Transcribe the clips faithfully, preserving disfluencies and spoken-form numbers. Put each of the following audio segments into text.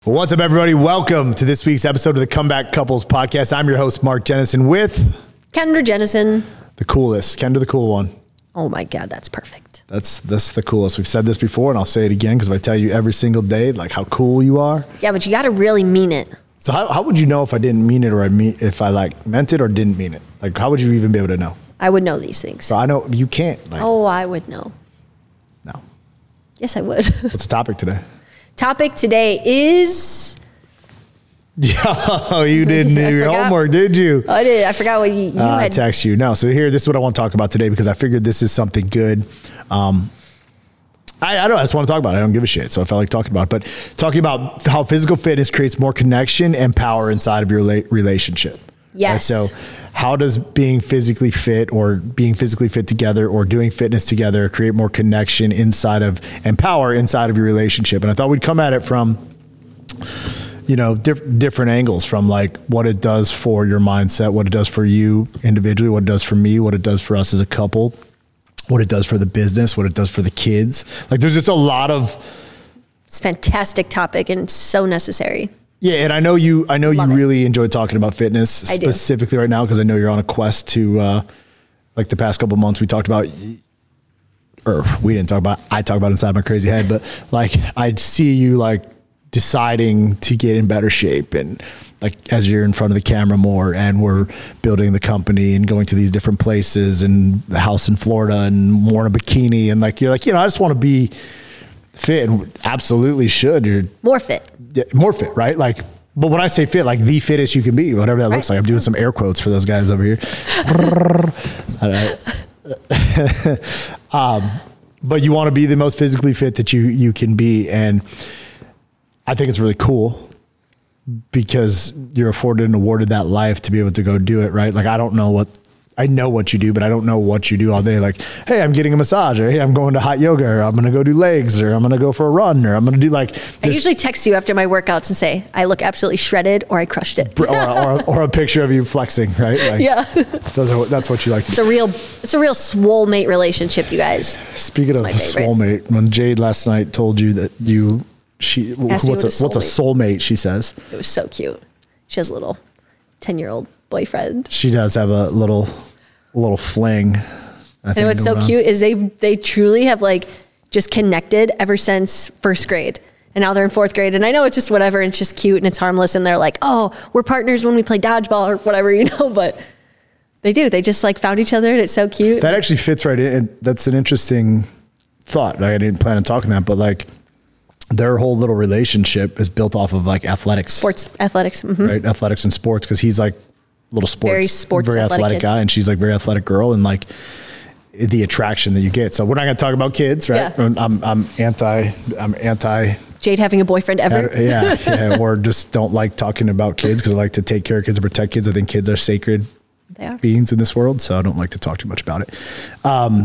What's up, everybody? Welcome to this week's episode of the Comeback Couples Podcast. I'm your host, Mark Jennison, with Kendra Jennison. The coolest, Kendra the cool one. Oh my God, that's perfect. That's that's the coolest. We've said this before, and I'll say it again because if I tell you every single day, like how cool you are. Yeah, but you got to really mean it. So how how would you know if I didn't mean it or I mean if I like meant it or didn't mean it? Like how would you even be able to know? I would know these things. So I know you can't. Like, oh, I would know. No. Yes, I would. What's the topic today? Topic today is... Yeah, you didn't do your homework, did you? I did. I forgot what you, you uh, had. I text you. No, so here, this is what I want to talk about today because I figured this is something good. Um, I, I don't know. I just want to talk about it. I don't give a shit. So I felt like talking about it. But talking about how physical fitness creates more connection and power inside of your la- relationship. Yes. Right? So how does being physically fit or being physically fit together or doing fitness together create more connection inside of and power inside of your relationship? And I thought we'd come at it from, you know, diff- different angles, from like what it does for your mindset, what it does for you individually, what it does for me, what it does for us as a couple, what it does for the business, what it does for the kids. Like there's just a lot of... It's a fantastic topic and so necessary. Yeah, and I know you. I know Love you it. really enjoy talking about fitness specifically right now because I know you're on a quest to, uh, like the past couple of months we talked about, or we didn't talk about. I talk about inside my crazy head, but like I see you like deciding to get in better shape and like as you're in front of the camera more, and we're building the company and going to these different places and the house in Florida and wearing a bikini and like you're like you know I just want to be fit and absolutely should. You're more fit. Yeah, more fit, right? Like, but when I say fit, like the fittest you can be, whatever that right. looks like. I'm doing some air quotes for those guys over here. um, but you want to be the most physically fit that you you can be, and I think it's really cool because you're afforded and awarded that life to be able to go do it, right? Like, I don't know what. I know what you do, but I don't know what you do all day. Like, hey, I'm getting a massage, or hey, I'm going to hot yoga, or I'm going to go do legs, or I'm going to go for a run, or I'm going to do like. I usually text you after my workouts and say, I look absolutely shredded or I crushed it. or, or, or a picture of you flexing, right? Like, yeah. Those are, that's what you like to it's do. A real, it's a real swole mate relationship, you guys. Speaking of swole mate, when Jade last night told you that you, she, what's a, what's a soulmate, she says. It was so cute. She has a little ten-year-old boyfriend. She does have a little, a little fling. I and what's so on. cute is they they truly have like just connected ever since first grade, and now they're in fourth grade. And I know it's just whatever, and it's just cute and it's harmless, and they're like, oh, we're partners when we play dodgeball or whatever, you know. But they do. They just like found each other, and it's so cute. That actually fits right in. And that's an interesting thought. Like, I didn't plan on talking that, but like their whole little relationship is built off of like athletics, sports, athletics, mm-hmm. right? Athletics and sports, because he's like. Little sports, very sports, very athletic, athletic guy, and she's like very athletic girl, and like the attraction that you get. So we're not going to talk about kids, right? Yeah. I'm, I'm anti, I'm anti. Jade having a boyfriend ever? Yeah, yeah, or just don't like talking about kids because I like to take care of kids and protect kids. I think kids are sacred they are. beings in this world, so I don't like to talk too much about it. Um,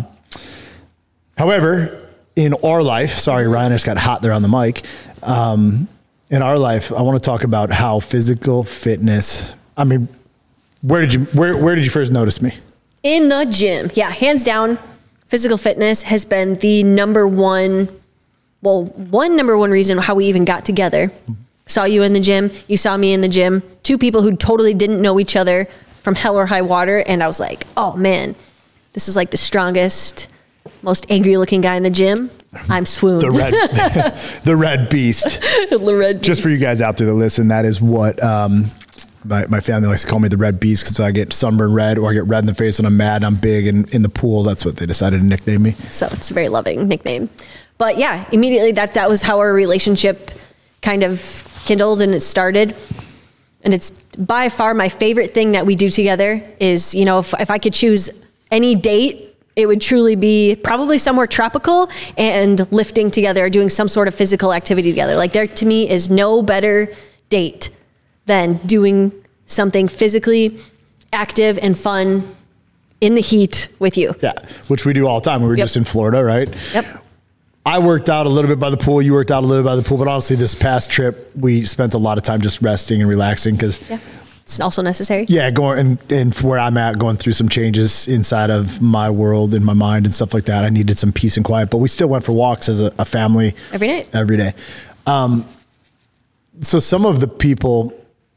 however, in our life, sorry, Ryan, I just got hot there on the mic. Um, in our life, I want to talk about how physical fitness. I mean. Where did you where where did you first notice me? In the gym. Yeah, hands down, physical fitness has been the number one, well, one number one reason how we even got together. Saw you in the gym, you saw me in the gym, two people who totally didn't know each other from hell or high water, and I was like, oh man, this is like the strongest, most angry looking guy in the gym. I'm swooned. The red the red beast. The red beast. Just for you guys out there that listen, that is what um My, my family likes to call me the red beast because I get sunburned red or I get red in the face and I'm mad and I'm big and in the pool. That's what they decided to nickname me. So it's a very loving nickname. But yeah, immediately that, that was how our relationship kind of kindled and it started. And it's by far my favorite thing that we do together is, you know, if, if I could choose any date, it would truly be probably somewhere tropical and lifting together or doing some sort of physical activity together. Like there to me is no better date than doing something physically active and fun in the heat with you. Yeah, which we do all the time. We were yep. just in Florida, right? Yep. I worked out a little bit by the pool. You worked out a little bit by the pool. But honestly, this past trip, we spent a lot of time just resting and relaxing because... Yeah, it's also necessary. Yeah, going and, and where I'm at, going through some changes inside of my world and my mind and stuff like that. I needed some peace and quiet. But we still went for walks as a, a family. Every night. Every day. Um, so some of the people,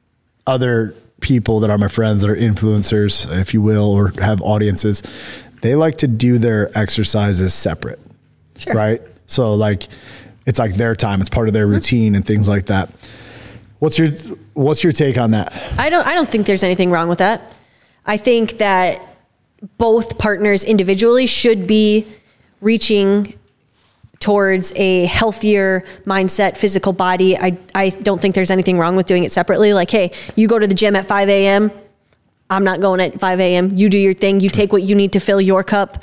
other people that are my friends that are influencers, if you will, or have audiences, they like to do their exercises separate. Sure. Right. So like, it's like their time. It's part of their routine and things like that. What's your, what's your take on that? I don't, I don't think there's anything wrong with that. I think that both partners individually should be reaching towards a healthier mindset, physical body. I, I don't think there's anything wrong with doing it separately. Like, hey, you go to the gym at five a.m. I'm not going at five a.m. You do your thing. You take what you need to fill your cup,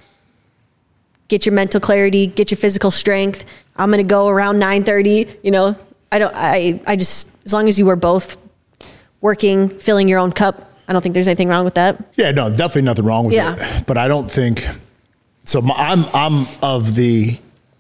get your mental clarity, get your physical strength. I'm going to go around nine thirty. You know, I don't, I, I just, as long as you were both working, filling your own cup, I don't think there's anything wrong with that. Yeah, no, definitely nothing wrong with yeah. it. But I don't think, so my, I'm, I'm of the,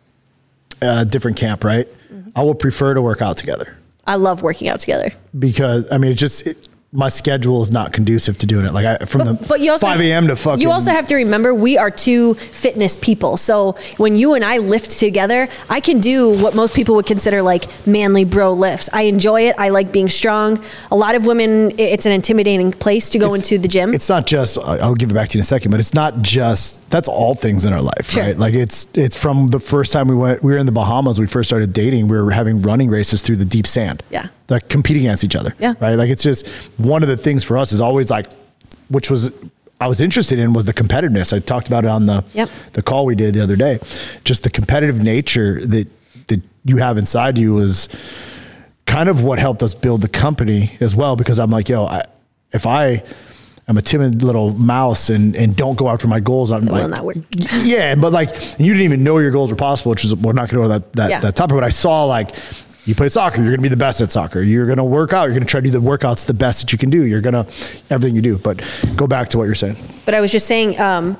Uh, different camp, right? Mm-hmm. I would prefer to work out together. I love working out together because I mean, it just it, my schedule is not conducive to doing it. Like I, from but, the but you also five a.m. to fucking. You also have to remember we are two fitness people. So when you and I lift together, I can do what most people would consider like manly bro lifts. I enjoy it. I like being strong. A lot of women, it's an intimidating place to go it's, into the gym. It's not just. I'll give it back to you in a second, but it's not just. That's all things in our life, sure. right? Like it's it's from the first time we went. We were in the Bahamas. We first started dating. We were having running races through the deep sand. Yeah. Like competing against each other. Yeah. Right. Like it's just one of the things for us is always like, which was, I was interested in was the competitiveness. I talked about it on the, yep. the call we did the other day. Just the competitive nature that, that you have inside you was kind of what helped us build the company as well. Because I'm like, yo, I, if I am a timid little mouse and, and don't go after my goals, I'm it like, will not work. yeah, but like, you didn't even know your goals were possible, which is, we're not going to go to that, that, yeah. that topic, but I saw like, you play soccer, you're going to be the best at soccer. You're going to work out. You're going to try to do the workouts the best that you can do. You're going to, everything you do. But go back to what you're saying. But I was just saying, um,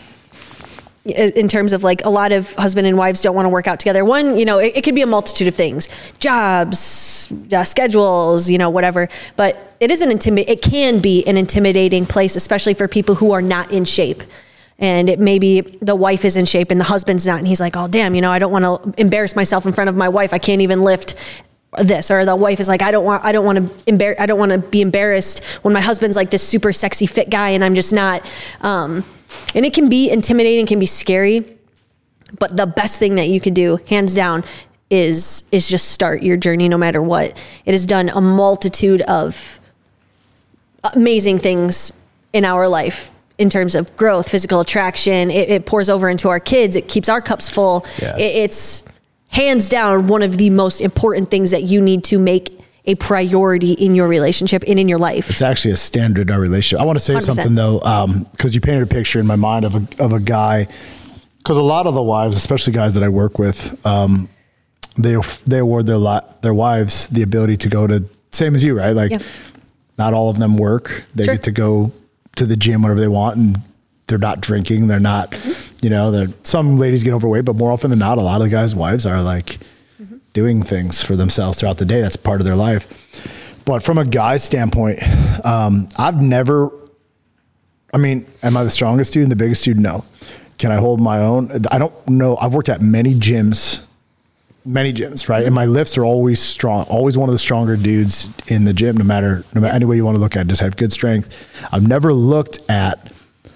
in terms of like a lot of husband and wives don't want to work out together. One, you know, it, it could be a multitude of things, jobs, uh, schedules, you know, whatever. But it is an intimi- It can be an intimidating place, especially for people who are not in shape. And it maybe the wife is in shape and the husband's not. And he's like, oh, damn, you know, I don't want to embarrass myself in front of my wife. I can't even lift this. Or the wife is like, I don't want, I don't want to embarrass, I don't want to be embarrassed when my husband's like this super sexy fit guy and I'm just not. Um, and it can be intimidating, can be scary. But the best thing that you can do, hands down, is, is just start your journey no matter what. It has done a multitude of amazing things in our life. In terms of growth, physical attraction, it, it pours over into our kids. It keeps our cups full. Yeah. It, it's hands down one of the most important things that you need to make a priority in your relationship and in your life. It's actually a standard in our relationship. I want to say one hundred percent something though, um, because you painted a picture in my mind of a of a guy. Because a lot of the wives, especially guys that I work with, um, they they award their lot their wives the ability to go to same as you, right? Like, yeah. Not all of them work. They sure. get to go to the gym whenever they want, and they're not drinking. They're not, mm-hmm. you know, they're, some ladies get overweight, but more often than not, a lot of the guys' wives are like mm-hmm. doing things for themselves throughout the day. That's part of their life. But from a guy's standpoint, um, I've never, I mean, am I the strongest dude and the biggest dude? No. Can I hold my own? I don't know. I've worked at many gyms, many gyms, right? And my lifts are always strong, always one of the stronger dudes in the gym, no matter, no matter any way you want to look at it, just have good strength. I've never looked at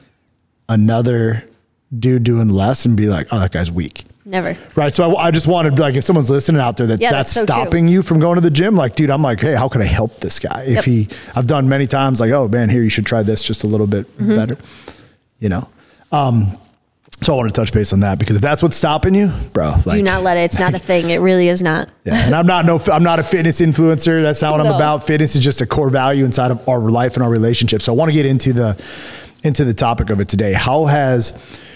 another dude doing less and be like, oh, that guy's weak. Never. Right. So I, I just wanted, like, if someone's listening out there that yeah, that's, that's so stopping true. you from going to the gym, like, dude, I'm like, hey, how can I help this guy? If yep. he, I've done many times like, oh man, here, you should try this just a little bit mm-hmm. better, you know? Um, So I want to touch base on that because if that's what's stopping you, bro, like, do not let it. It's not a thing. It really is not. Yeah, and I'm not no, I'm not a fitness influencer. That's not what no. I'm about. Fitness is just a core value inside of our life and our relationship. So I want to get into the into the topic of it today. How has,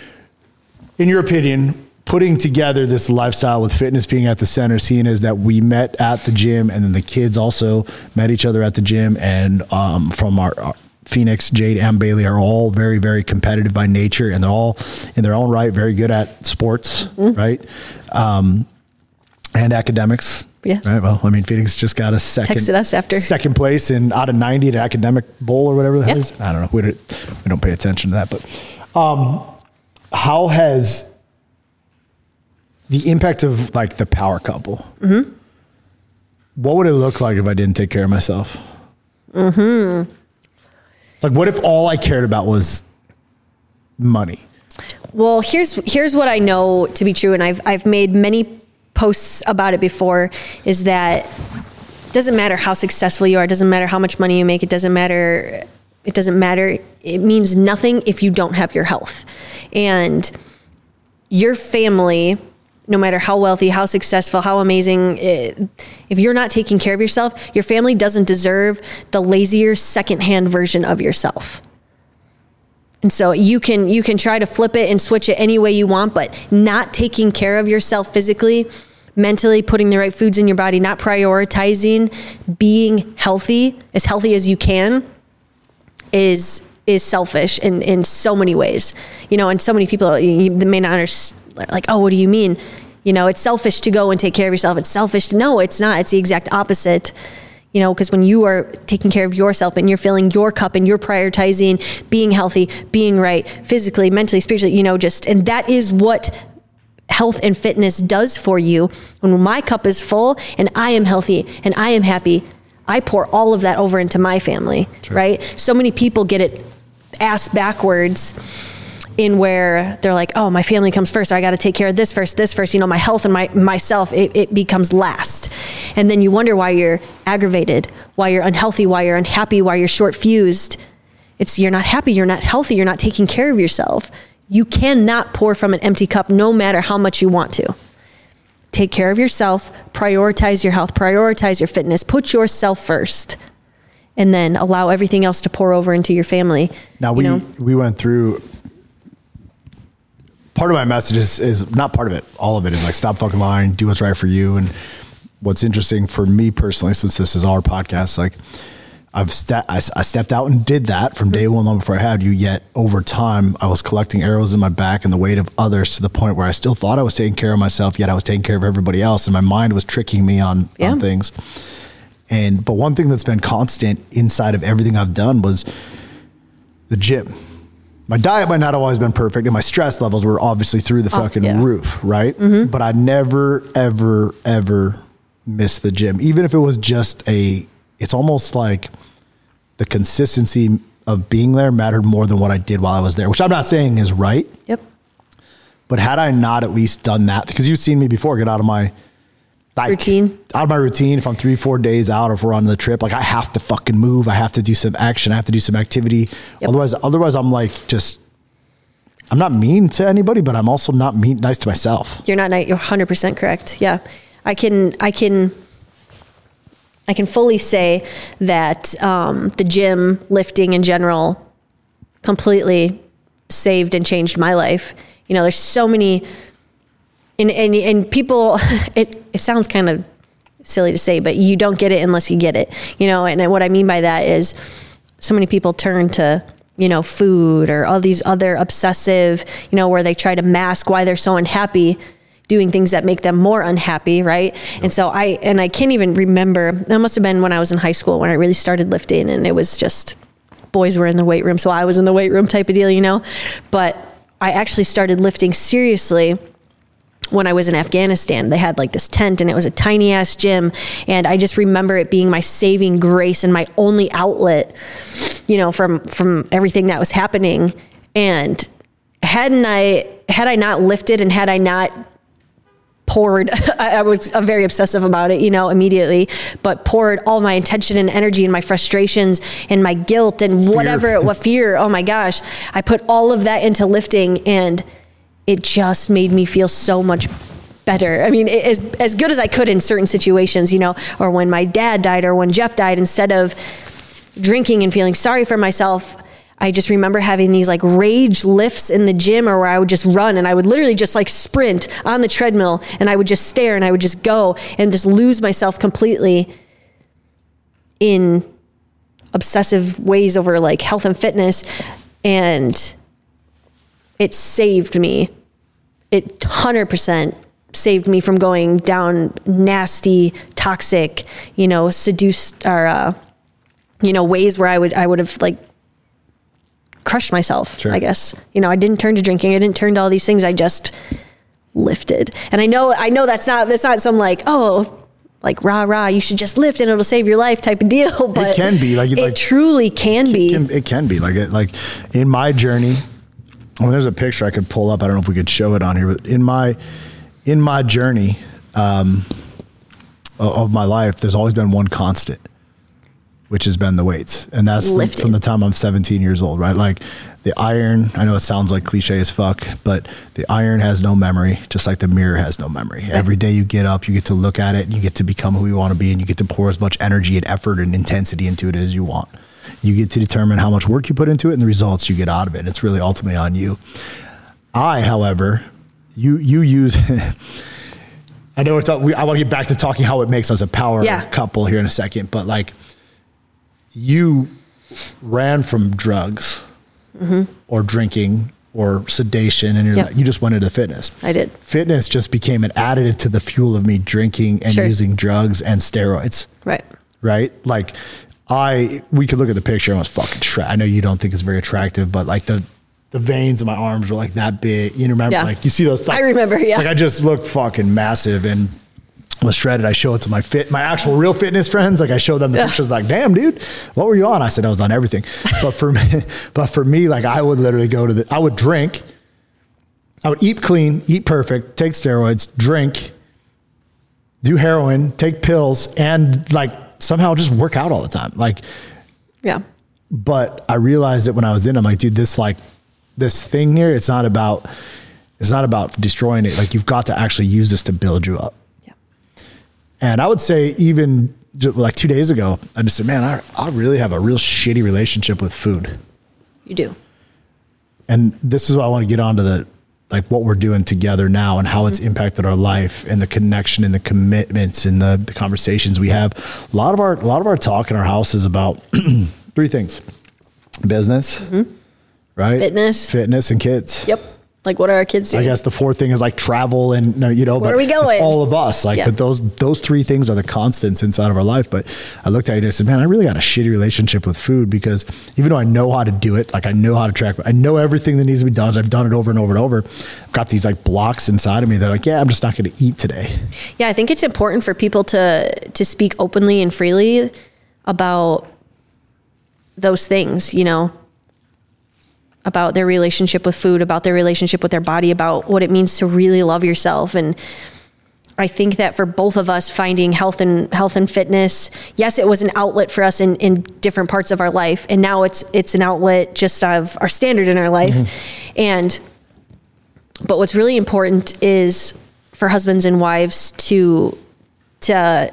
in your opinion, putting together this lifestyle with fitness being at the center, seeing as that we met at the gym and then the kids also met each other at the gym, and um, from our, our Phoenix, Jade, and Bailey are all very, very competitive by nature, and they're all in their own right very good at sports, mm-hmm. right? Um, and academics. Yeah. Right. Well, I mean, Phoenix just got a second texted us after second place in out of ninety at academic bowl or whatever the yep. hell it is. I don't know. We don't, we don't pay attention to that, but um, how has the impact of like the power couple? Mm-hmm. what would it look like if I didn't take care of myself? Mm-hmm. Like, what if all I cared about was money? Well, here's here's what I know to be true, and I've I've made many posts about it before, is that it doesn't matter how successful you are, it doesn't matter how much money you make, it doesn't matter, it doesn't matter, it means nothing if you don't have your health. And your family, no matter how wealthy, how successful, how amazing, it, if you're not taking care of yourself, your family doesn't deserve the lazier secondhand version of yourself. And so you can you can try to flip it and switch it any way you want, but not taking care of yourself physically, mentally, putting the right foods in your body, not prioritizing being healthy, as healthy as you can, is is selfish in, in so many ways. You know, and so many people you may not understand, like, oh, what do you mean? You know, it's selfish to go and take care of yourself. It's selfish to, no, it's not. It's the exact opposite. You know, because when you are taking care of yourself and you're filling your cup and you're prioritizing being healthy, being right, physically, mentally, spiritually, you know, just, and that is what health and fitness does for you. When my cup is full and I am healthy and I am happy, I pour all of that over into my family, sure. Right? So many people get it ass backwards in where they're like, oh, my family comes first. So I got to take care of this first, this first, you know, my health and my myself, it, it becomes last. And then you wonder why you're aggravated, why you're unhealthy, why you're unhappy, why you're short fused. It's, you're not happy, you're not healthy, you're not taking care of yourself. You cannot pour from an empty cup no matter how much you want to. Take care of yourself, prioritize your health, prioritize your fitness, put yourself first, and then allow everything else to pour over into your family. Now we, know? we went through, part of my message is, is not part of it. All of it is like, stop fucking lying, do what's right for you. And what's interesting for me personally, since this is our podcast, like I've ste- I, I stepped out and did that from day one, long before I had you. Yet over time, I was collecting arrows in my back and the weight of others to the point where I still thought I was taking care of myself, yet I was taking care of everybody else. And my mind was tricking me on, yeah. on things. And, but one thing that's been constant inside of everything I've done was the gym. My diet might not have always been perfect and my stress levels were obviously through the fucking oh, yeah. roof, right? Mm-hmm. But I never, ever, ever missed the gym. Even if it was just a, it's almost like the consistency of being there mattered more than what I did while I was there, which I'm not saying is right. Yep. But had I not at least done that, because you've seen me before get out of my like, routine, out of my routine, if I'm three, four days out, or if we're on the trip, like I have to fucking move. I have to do some action. I have to do some activity. Yep. Otherwise, otherwise I'm like, just, I'm not mean to anybody, but I'm also not mean, nice to myself. You're not, you're one hundred percent correct. Yeah. I can, I can, I can fully say that, um, the gym, lifting in general completely saved and changed my life. You know, there's so many, And, and and people, it, it sounds kind of silly to say, but you don't get it unless you get it, you know? And what I mean by that is so many people turn to, you know, food or all these other obsessive, you know, where they try to mask why they're so unhappy, doing things that make them more unhappy, right? Yep. And so I, and I can't even remember, that must have been when I was in high school when I really started lifting, and it was just, boys were in the weight room, so I was in the weight room type of deal, you know? But I actually started lifting seriously when I was in Afghanistan. They had like this tent and it was a tiny ass gym. And I just remember it being my saving grace and my only outlet, you know, from, from everything that was happening. And hadn't I, had I not lifted and had I not poured, I, I was I'm very obsessive about it, you know, immediately, but poured all my attention and energy and my frustrations and my guilt and fear. whatever, what fear, oh my gosh, I put all of that into lifting, and it just made me feel so much better. I mean, as, as good as I could in certain situations, you know, or when my dad died or when Jeff died, instead of drinking and feeling sorry for myself, I just remember having these like rage lifts in the gym, or where I would just run and I would literally just like sprint on the treadmill, and I would just stare and I would just go and just lose myself completely in obsessive ways over like health and fitness. And it saved me. It one hundred percent saved me from going down nasty, toxic, you know, seduced or, uh, you know, ways where I would, I would have like crushed myself, sure. I guess. You know, I didn't turn to drinking. I didn't turn to all these things. I just lifted. And I know, I know that's not, that's not some like, oh, like rah rah, you should just lift and it'll save your life type of deal. But it can be like it like, truly can be. It can, it can be like it. Like in my journey, well, there's a picture I could pull up. I don't know if we could show it on here, but in my in my journey um, of my life, there's always been one constant, which has been the weights. And that's the, from the time I'm seventeen years old, right? Like the iron, I know it sounds like cliche as fuck, but the iron has no memory, just like the mirror has no memory. Right. Every day you get up, you get to look at it and you get to become who you want to be, and you get to pour as much energy and effort and intensity into it as you want. You get to determine how much work you put into it and the results you get out of it. It's really ultimately on you. I, however, you, you use... I know it's, we, I want to get back to talking how it makes us a power yeah. couple here in a second, but like, you ran from drugs mm-hmm. or drinking or sedation, and you're yep. like, you just went into fitness. I did. Fitness just became an additive to the fuel of me drinking and sure. using drugs and steroids. Right. Right. Like I, we could look at the picture and I was fucking shredded. I know you don't think it's very attractive, but like the, the veins in my arms were like that big. You remember, yeah. like you see those. Like, I remember. Yeah. Like I just looked fucking massive and was shredded. I show it to my fit, my actual real fitness friends. Like I show them the yeah. pictures like, damn dude, what were you on? I said, I was on everything. But for me, but for me, like I would literally go to the, I would drink, I would eat clean, eat perfect, take steroids, drink, do heroin, take pills, and like somehow just work out all the time. Like, yeah. But I realized that when I was in, I'm like, dude, this like this thing here, it's not about, it's not about destroying it. Like you've got to actually use this to build you up. And I would say even like two days ago, I just said, man, I, I really have a real shitty relationship with food. You do. And this is why I want to get onto the, like what we're doing together now and how mm-hmm. it's impacted our life and the connection and the commitments and the, the conversations we have. A lot of our, a lot of our talk in our house is about three things: business, mm-hmm. right? Fitness, fitness and kids. Yep. Like what are our kids doing? I guess the fourth thing is like travel and, you know, where but are we going? It's all of us. Like, yeah. but those, those three things are the constants inside of our life. But I looked at it and I said, man, I really got a shitty relationship with food, because even though I know how to do it, like I know how to track, I know everything that needs to be done. I've done it over and over and over. I've got these like blocks inside of me that are like, yeah, I'm just not going to eat today. Yeah. I think it's important for people to, to speak openly and freely about those things, you know, about their relationship with food, about their relationship with their body, about what it means to really love yourself. And I think that for both of us, finding health and health and fitness, yes, it was an outlet for us in, in different parts of our life. And now it's, it's an outlet just of our standard in our life. Mm-hmm. And, but what's really important is for husbands and wives to, to,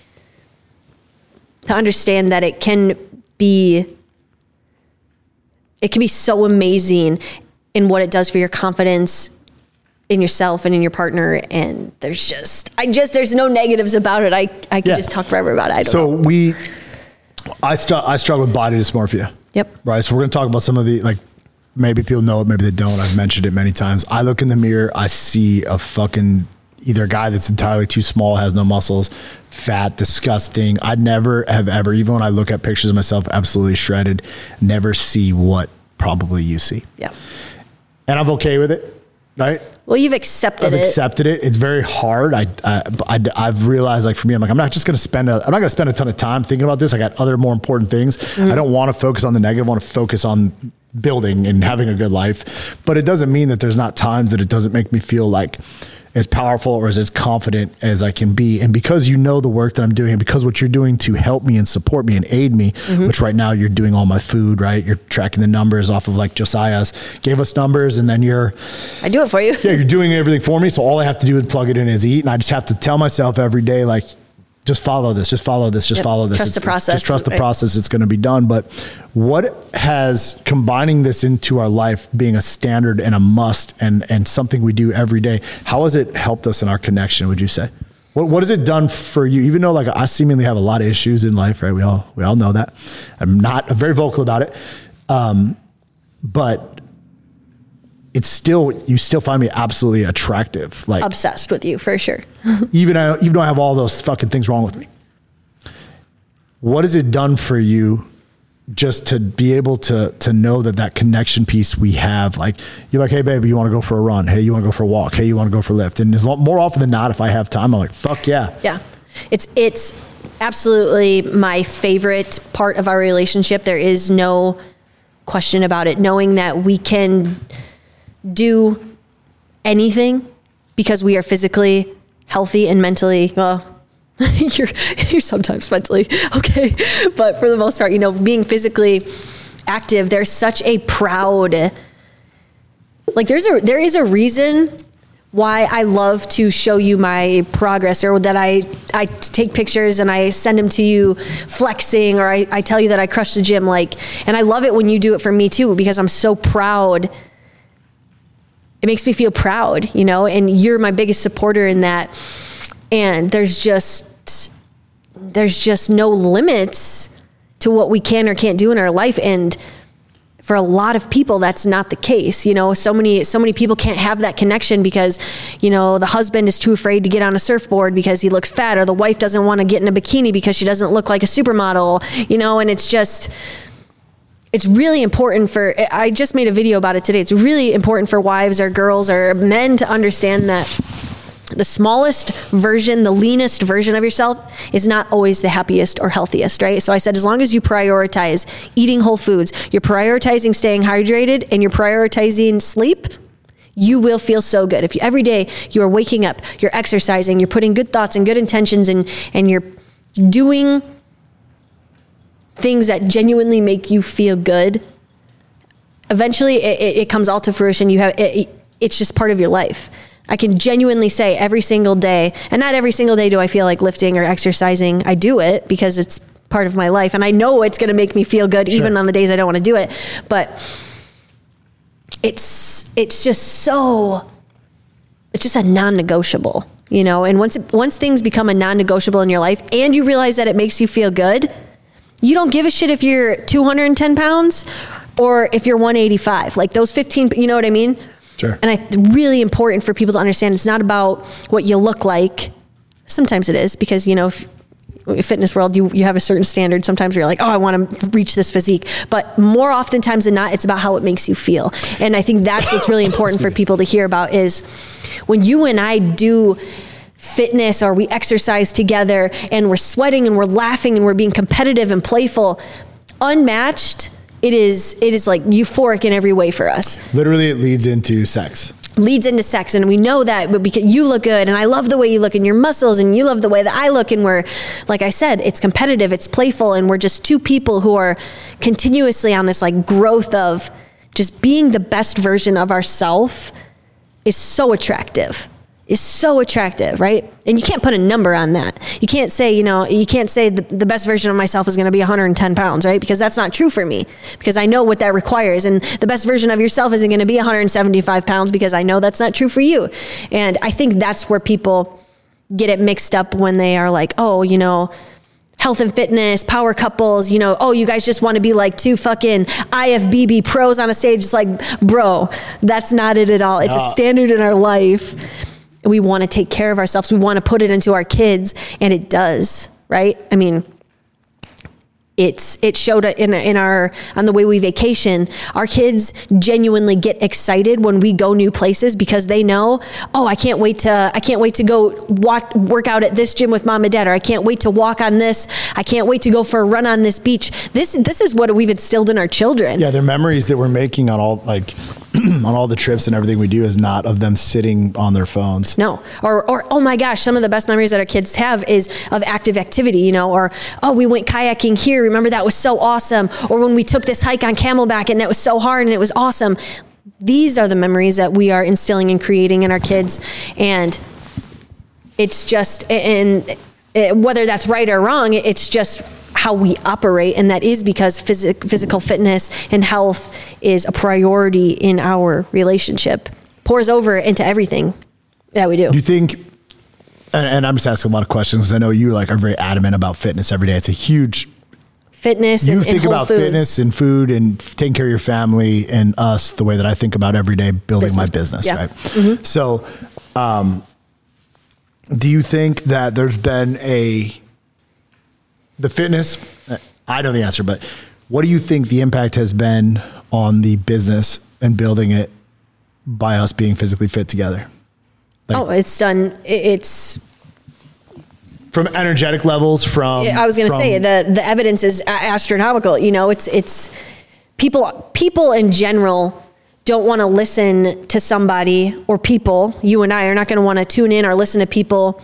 to understand that it can be It can be so amazing in what it does for your confidence in yourself and in your partner. And there's just, I just, there's no negatives about it. I, I could yeah. just talk forever about it. I don't so know. we, I, st- I struggle with body dysmorphia. Yep. Right. So we're going to talk about some of the, like, maybe people know it, maybe they don't. I've mentioned it many times. I look in the mirror, I see a fucking, either a guy that's entirely too small, has no muscles, fat, disgusting. I never have ever, even when I look at pictures of myself absolutely shredded, never see what probably you see. Yeah. And I'm okay with it, right? Well, you've accepted I've it. I've accepted it. It's very hard. I, I, I, I've realized, like for me, I'm like, I'm not just going to spend a, I'm not going to spend a ton of time thinking about this. I got other more important things. Mm-hmm. I don't want to focus on the negative. I want to focus on building and having a good life. But it doesn't mean that there's not times that it doesn't make me feel like as powerful or as, as confident as I can be. And because you know the work that I'm doing, and because what you're doing to help me and support me and aid me, mm-hmm. which right now you're doing all my food, right? You're tracking the numbers off of like Josiah's gave us numbers, and then you're... I do it for you. Yeah, you're doing everything for me. So all I have to do is plug it in is eat. And I just have to tell myself every day, like, just follow this, just follow this, just yep. follow this. Trust it's, the process. Just trust the right. process. It's going to be done. But what has combining this into our life being a standard and a must and, and something we do every day, how has it helped us in our connection, would you say? What what has it done for you? Even though like I seemingly have a lot of issues in life, right? We all, we all know that. I'm not I'm very vocal about it. Um, but it's still, you still find me absolutely attractive. Like obsessed with you for sure. even, I, even though I have all those fucking things wrong with me. What has it done for you just to be able to, to know that that connection piece we have, like you're like, hey baby, you want to go for a run? Hey, you want to go for a walk? Hey, you want to go for a lift? And as long, more often than not, if I have time, I'm like, fuck yeah. Yeah. It's, it's absolutely my favorite part of our relationship. There is no question about it. Knowing that we can do anything because we are physically healthy and mentally, well, you're, you're sometimes mentally okay. But for the most part, you know, being physically active, there's such a proud, like there's a, there is a reason why I love to show you my progress, or that I, I take pictures and I send them to you flexing, or I, I tell you that I crushed the gym. Like, and I love it when you do it for me too, because I'm so proud. It makes me feel proud, you know, and you're my biggest supporter in that. And there's just, there's just no limits to what we can or can't do in our life. And for a lot of people, that's not the case. You know, so many, so many people can't have that connection because, you know, the husband is too afraid to get on a surfboard because he looks fat, or the wife doesn't want to get in a bikini because she doesn't look like a supermodel, you know, and it's just, it's really important for, I just made a video about it today. It's really important for wives or girls or men to understand that the smallest version, the leanest version of yourself is not always the happiest or healthiest, right? So I said, as long as you prioritize eating whole foods, you're prioritizing staying hydrated, and you're prioritizing sleep, you will feel so good. If you, every day you are waking up, you're exercising, you're putting good thoughts and good intentions, and, and you're doing things that genuinely make you feel good, eventually it, it, it comes all to fruition. You have, it, it's just part of your life. I can genuinely say every single day, and not every single day do I feel like lifting or exercising. I do it because it's part of my life, and I know it's going to make me feel good, sure, even on the days I don't want to do it. But it's it's just so, it's just a non-negotiable, you know. And once it, once things become a non-negotiable in your life, and you realize that it makes you feel good, you don't give a shit if you're two hundred ten pounds or if you're one eighty-five. Like those fifteen, you know what I mean? Sure. And I really important for people to understand, it's not about what you look like. Sometimes it is, because, you know, if, in fitness world, you, you have a certain standard. Sometimes you're like, oh, I want to reach this physique. But more oftentimes than not, it's about how it makes you feel. And I think that's what's really important for people to hear about, is when you and I do fitness, or we exercise together and we're sweating and we're laughing and we're being competitive and playful, unmatched, it is, it is like euphoric in every way for us. Literally, it leads into sex. Leads into sex. And we know that, but because you look good, and I love the way you look and your muscles, and you love the way that I look, and we're, like I said, it's competitive, it's playful, and we're just two people who are continuously on this like growth of just being the best version of ourselves, is so attractive. Is so attractive, right? And you can't put a number on that. You can't say, you know, you can't say the, the best version of myself is going to be one hundred ten pounds, right? Because that's not true for me, because I know what that requires. And the best version of yourself isn't going to be one hundred seventy-five pounds, because I know that's not true for you. And I think that's where people get it mixed up when they are like, oh, you know, health and fitness, power couples, you know, oh, you guys just want to be like two fucking I F B B pros on a stage. It's like, bro, that's not it at all. It's no. a standard in our life. We want to take care of ourselves. We want to put it into our kids, and it does, right? I mean, it's, it showed in, in our, on the way we vacation, our kids genuinely get excited when we go new places, because they know, oh, I can't wait to, I can't wait to go walk, work out at this gym with mom and dad, or I can't wait to walk on this. I can't wait to go for a run on this beach. This, this is what we've instilled in our children. Yeah. They're memories that we're making on all, like, on all the trips and everything we do, is not of them sitting on their phones. No. Or, or, oh my gosh, some of the best memories that our kids have is of active activity, you know, or, oh, we went kayaking here. Remember, that was so awesome. Or when we took this hike on Camelback and it was so hard and it was awesome. These are the memories that we are instilling and creating in our kids. And it's just, and whether that's right or wrong, it's just how we operate. And that is because phys- physical fitness and health is a priority in our relationship. Pours over into everything that we do. Do you think, and, and I'm just asking a lot of questions, because I know you like are very adamant about fitness every day. It's a huge fitness. You and, think and whole about foods. Fitness and food and taking care of your family and us the way that I think about every day building business. my business, yeah. right? Mm-hmm. So, um, do you think that there's been a, the fitness, I know the answer, but what do you think the impact has been on the business and building it by us being physically fit together? Like, oh, it's done. It's, from energetic levels, from I was going to from, say the the evidence is astronomical. You know, it's it's people people in general don't want to listen to somebody, or people, you and I are not going to want to tune in or listen to people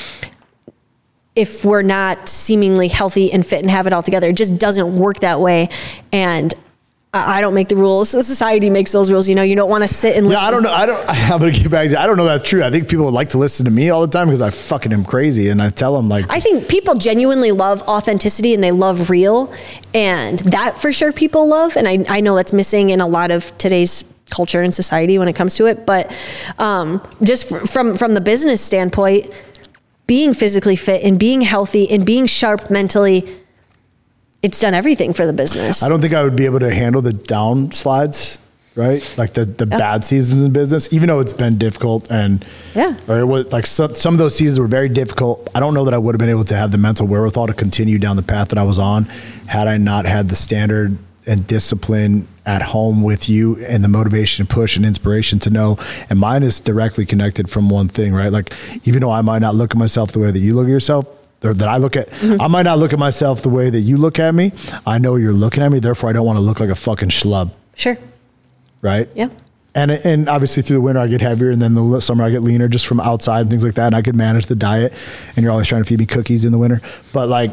if we're not seemingly healthy and fit and have it all together. It just doesn't work that way. And I don't make the rules. Society makes those rules. You know, you don't want to sit and listen. Yeah, I don't know. I don't, I'm going to get back to, I don't know that's true. I think people would like to listen to me all the time because I fucking am crazy. And I tell them like, I think people genuinely love authenticity and they love real. And that for sure people love. And I, I know that's missing in a lot of today's culture and society when it comes to it. But um, just f- from, from the business standpoint, being physically fit and being healthy and being sharp mentally, it's done everything for the business. I don't think I would be able to handle the down slides, right? Like the, the yeah. bad seasons in business, even though it's been difficult and yeah, or it was like so, some of those seasons were very difficult. I don't know that I would have been able to have the mental wherewithal to continue down the path that I was on had I not had the standard and discipline at home with you and the motivation, push, and inspiration to know. And mine is directly connected from one thing, right? Like even though I might not look at myself the way that you look at yourself, or that I look at, mm-hmm. I might not look at myself the way that you look at me. I know you're looking at me. Therefore, I don't want to look like a fucking schlub. Sure. Right? Yeah. And and obviously through the winter I get heavier, and then the summer I get leaner just from outside and things like that. And I could manage the diet, and you're always trying to feed me cookies in the winter. But like,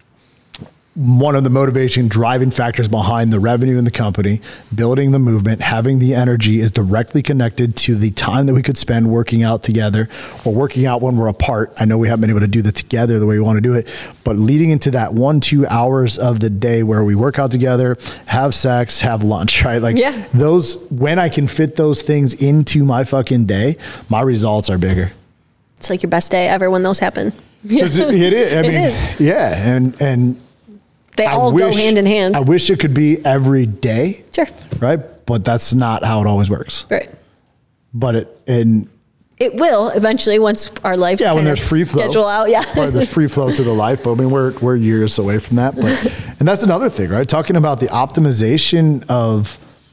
one of the motivation driving factors behind the revenue in the company, building the movement, having the energy is directly connected to the time that we could spend working out together or working out when we're apart. I know we haven't been able to do that together the way we want to do it, but leading into that one, two hours of the day where we work out together, have sex, have lunch, right? Like yeah. those, when I can fit those things into my fucking day, my results are bigger. It's like your best day ever when those happen. it, it is. I mean, it is. Yeah. And, and, They I all wish, go hand in hand. I wish it could be every day. Sure. Right. But that's not how it always works. Right. But it, and it will eventually once our lives yeah, when there's free flow schedule out. Yeah. Or there's free flow to the life. But I mean, we're, we're years away from that. But, and that's another thing, right? Talking about the optimization of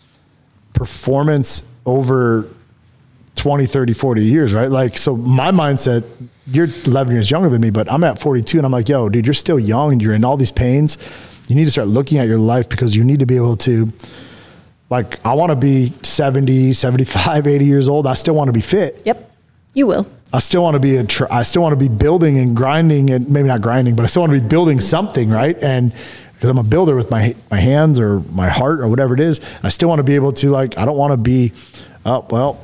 performance over twenty, thirty, forty years, right? Like, so my mindset, you're eleven years younger than me, but I'm at forty-two and I'm like, yo, dude, you're still young and you're in all these pains. You need to start looking at your life because you need to be able to, like, I want to be seventy, seventy-five, eighty years old. I still want to be fit. Yep. You will. I still want to be a, tr- I still want to be building and grinding, and maybe not grinding, but I still want to be building something, right? And because I'm a builder with my, my hands or my heart or whatever it is, I still want to be able to, like, I don't want to be, oh, well,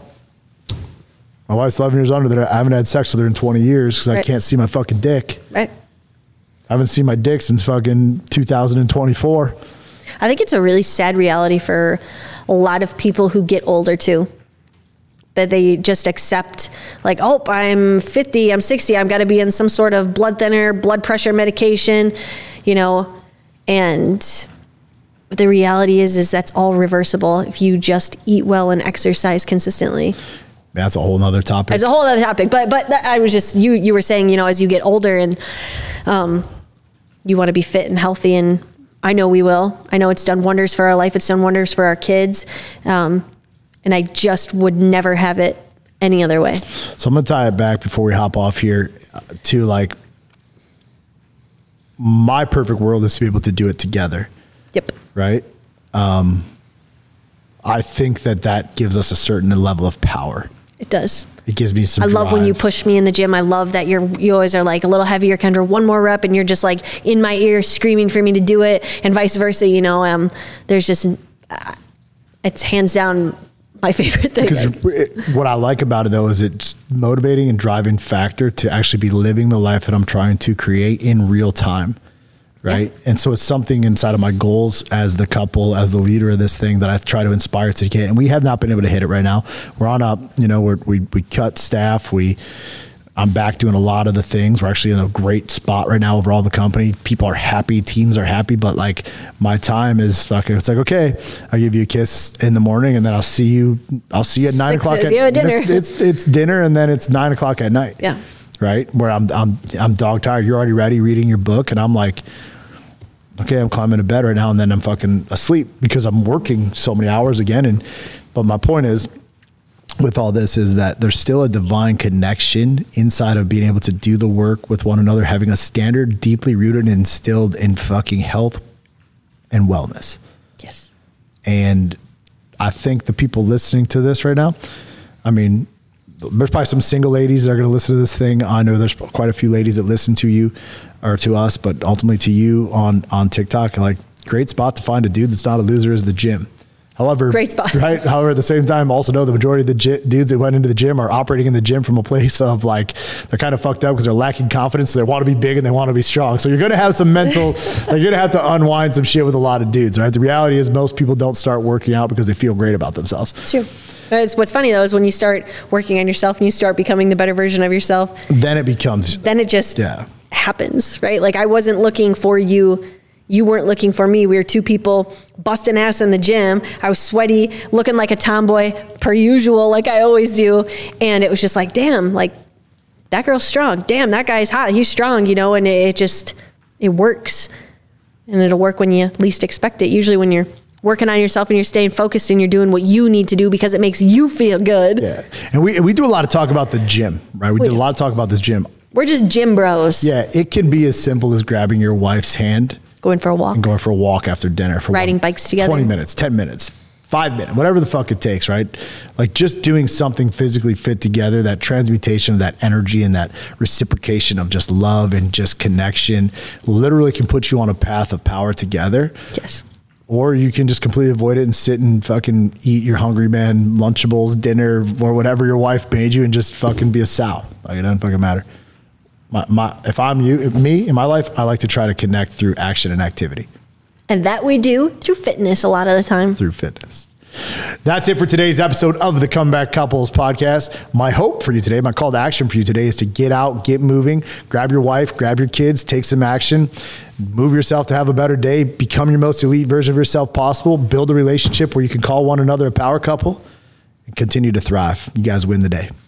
my wife's eleven years under that I haven't had sex with her in twenty years because right. I can't see my fucking dick. Right. I haven't seen my dick since fucking two thousand twenty-four. I think it's a really sad reality for a lot of people who get older too. That they just accept like, oh, I'm fifty, I'm sixty, I've got to be in some sort of blood thinner, blood pressure medication, you know, and the reality is, is that's all reversible if you just eat well and exercise consistently. That's a whole nother topic. It's a whole other topic, but but that, I was just you. You were saying, you know, as you get older and um, you want to be fit and healthy, and I know we will. I know it's done wonders for our life. It's done wonders for our kids, um, and I just would never have it any other way. So I'm gonna tie it back before we hop off here to like my perfect world is to be able to do it together. Yep. Right. Um, I think that that gives us a certain level of power. It does. It gives me some I love drive. when you push me in the gym. I love that you're, you always are like a little heavier, Kendra, one more rep, and you're just like in my ear screaming for me to do it, and vice versa. You know, um, there's just, uh, it's hands down my favorite thing. Because it, what I like about it though, is it's motivating and driving factor to actually be living the life that I'm trying to create in real time. Right. Yeah. And so it's something inside of my goals as the couple, as the leader of this thing that I try to inspire to get. And we have not been able to hit it right now. We're on a, you know, we're, we, we cut staff. We, I'm back doing a lot of the things. We're actually in a great spot right now overall the company. People are happy. Teams are happy. But like my time is fucking, it's like, okay, I'll give you a kiss in the morning and then I'll see you, I'll see you at nine o'clock. At, at dinner. It's, it's, it's dinner and then it's nine o'clock at night. Yeah. Right. Where I'm, I'm, I'm dog tired. You're already ready reading your book. And I'm like, okay, I'm climbing to bed right now, and then I'm fucking asleep because I'm working so many hours again. And but my point is, with all this is that there's still a divine connection inside of being able to do the work with one another, having a standard deeply rooted and instilled in fucking health and wellness. Yes. And I think the people listening to this right now, I mean, there's probably some single ladies that are going to listen to this thing. I know there's quite a few ladies that listen to you or to us, but ultimately to you on, on TikTok. Like, great spot to find a dude that's not a loser is the gym. However, great spot. Right. However, at the same time, also know the majority of the gy- dudes that went into the gym are operating in the gym from a place of like, they're kind of fucked up because they're lacking confidence. So they want to be big and they want to be strong. So you're going to have some mental, you're going to have to unwind some shit with a lot of dudes, right? The reality is most people don't start working out because they feel great about themselves. It's true. It's, what's funny though, is when you start working on yourself and you start becoming the better version of yourself, then it becomes, then it just yeah. happens, right? Like I wasn't looking for you. You weren't looking for me. We were two people busting ass in the gym. I was sweaty, looking like a tomboy per usual, like I always do. And it was just like, damn, like that girl's strong. Damn, that guy's hot. He's strong, you know, and it, it just, it works. And it'll work when you least expect it. Usually when you're working on yourself and you're staying focused and you're doing what you need to do because it makes you feel good. Yeah. And we, we do a lot of talk about the gym, right? We, we do a lot of talk about this gym. We're just gym bros. Yeah. It can be as simple as grabbing your wife's hand. Going for a walk. And going for a walk after dinner. For riding one, bikes together. twenty minutes, ten minutes, five minutes, whatever the fuck it takes, right? Like just doing something physically fit together, that transmutation of that energy and that reciprocation of just love and just connection literally can put you on a path of power together. Yes. Or you can just completely avoid it and sit and fucking eat your Hungry Man Lunchables, dinner, or whatever your wife made you and just fucking be a sow. Like it doesn't fucking matter. My, my, if I'm you, if me in my life, I like to try to connect through action and activity. And that we do through fitness a lot of the time. Through fitness. That's it for today's episode of the Comeback Couples podcast. My hope for you today, my call to action for you today is to get out, get moving, grab your wife, grab your kids, take some action, move yourself to have a better day, become your most elite version of yourself possible, build a relationship where you can call one another a power couple, and continue to thrive. You guys win the day.